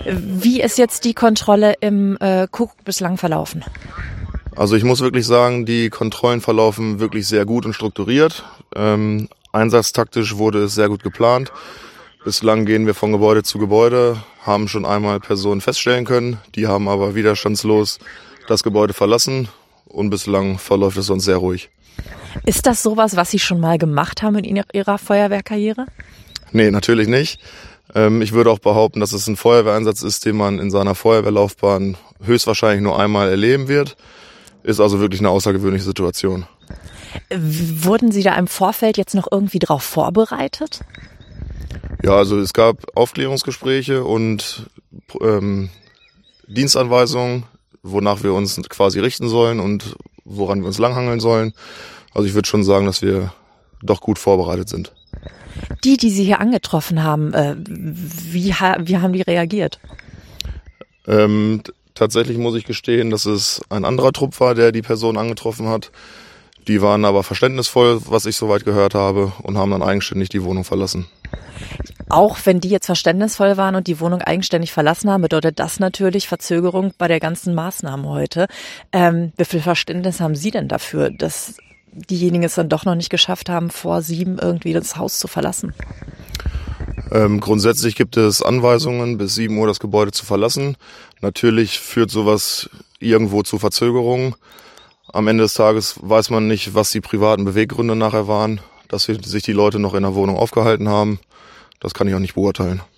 Wie ist jetzt die Kontrolle im Kuckuck bislang verlaufen? Also ich muss wirklich sagen, die Kontrollen verlaufen wirklich sehr gut und strukturiert. Einsatztaktisch wurde es sehr gut geplant. Bislang gehen wir von Gebäude zu Gebäude, haben schon einmal Personen feststellen können. Die haben aber widerstandslos das Gebäude verlassen und bislang verläuft es sonst sehr ruhig. Ist das sowas, was Sie schon mal gemacht haben in Ihrer Feuerwehrkarriere? Nee, natürlich nicht. Ich würde auch behaupten, dass es ein Feuerwehreinsatz ist, den man in seiner Feuerwehrlaufbahn höchstwahrscheinlich nur einmal erleben wird. Ist also wirklich eine außergewöhnliche Situation. Wurden Sie da im Vorfeld jetzt noch irgendwie drauf vorbereitet? Ja, also es gab Aufklärungsgespräche und Dienstanweisungen, wonach wir uns quasi richten sollen und woran wir uns langhangeln sollen. Also ich würde schon sagen, dass wir doch gut vorbereitet sind. Die Sie hier angetroffen haben, wie haben die reagiert? Tatsächlich muss ich gestehen, dass es ein anderer Trupp war, der die Person angetroffen hat. Die waren aber verständnisvoll, was ich soweit gehört habe, und haben dann eigenständig die Wohnung verlassen. Auch wenn die jetzt verständnisvoll waren und die Wohnung eigenständig verlassen haben, bedeutet das natürlich Verzögerung bei der ganzen Maßnahme heute. Wie viel Verständnis haben Sie denn dafür, dass diejenigen es dann doch noch nicht geschafft haben, vor 7 irgendwie das Haus zu verlassen? Grundsätzlich gibt es Anweisungen, bis 7 Uhr das Gebäude zu verlassen. Natürlich führt sowas irgendwo zu Verzögerungen. Am Ende des Tages weiß man nicht, was die privaten Beweggründe nachher waren, dass sich die Leute noch in der Wohnung aufgehalten haben. Das kann ich auch nicht beurteilen.